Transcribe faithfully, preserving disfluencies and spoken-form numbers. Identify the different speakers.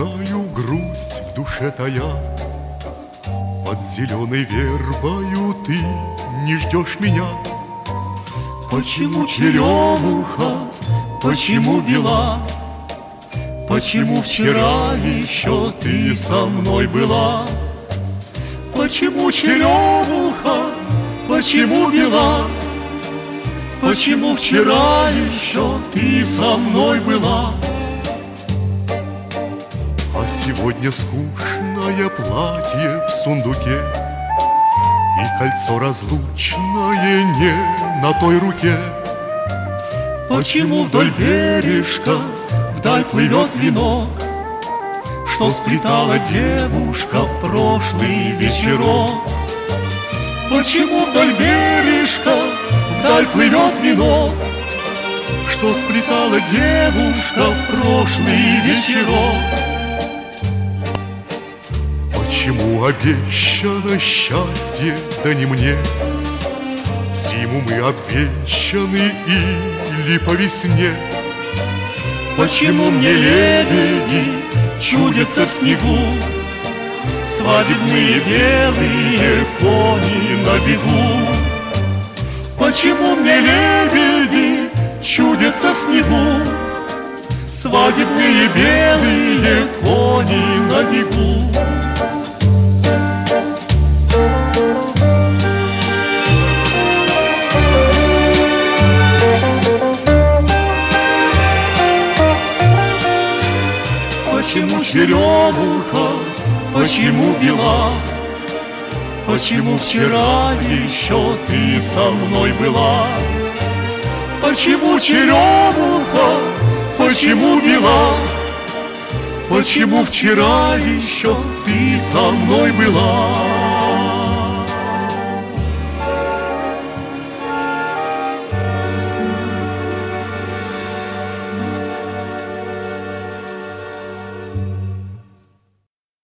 Speaker 1: знаю, грусть в душе тая. Под зеленой вербою ты не ждешь меня.
Speaker 2: Почему черемуха, почему бела? Почему вчера еще ты со мной была? Почему черемуха, почему бела? Почему вчера еще ты со мной была?
Speaker 1: А сегодня скучное платье в сундуке и кольцо разлучное не на той руке.
Speaker 2: Почему вдоль бережка вдаль плывет венок, что сплетала девушка в прошлый вечерок? Почему вдоль бережка вдаль плывет венок, что сплетала девушка в прошлый вечерок?
Speaker 1: Почему обещано счастье, да не мне? В зиму мы обвенчаны или по весне?
Speaker 2: Почему мне лебеди чудятся в снегу, свадебные белые кони на бегу? Почему мне лебеди чудятся в снегу, свадебные белые кони на бегу? Почему черемуха, почему бела? Почему вчера еще ты со мной была? Почему черемуха, почему бела? Почему вчера еще ты со мной была?